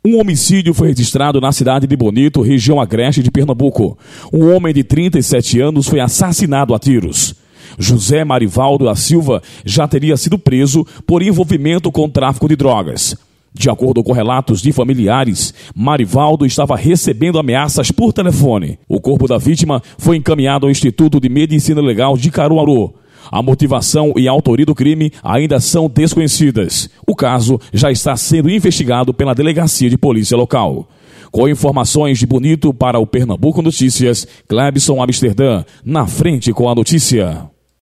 Um homicídio foi registrado na cidade de Bonito, região agreste de Pernambuco. Um homem de 37 anos foi assassinado a tiros. José Marivaldo da Silva já teria sido preso por envolvimento com tráfico de drogas. De acordo com relatos de familiares, Marivaldo estava recebendo ameaças por telefone. O corpo da vítima foi encaminhado ao Instituto de Medicina Legal de Caruaru. A motivação e a autoria do crime ainda são desconhecidas. O caso já está sendo investigado pela Delegacia de Polícia Local. Com informações de Bonito para o Pernambuco Notícias, Clebson Amsterdã, na frente com a notícia.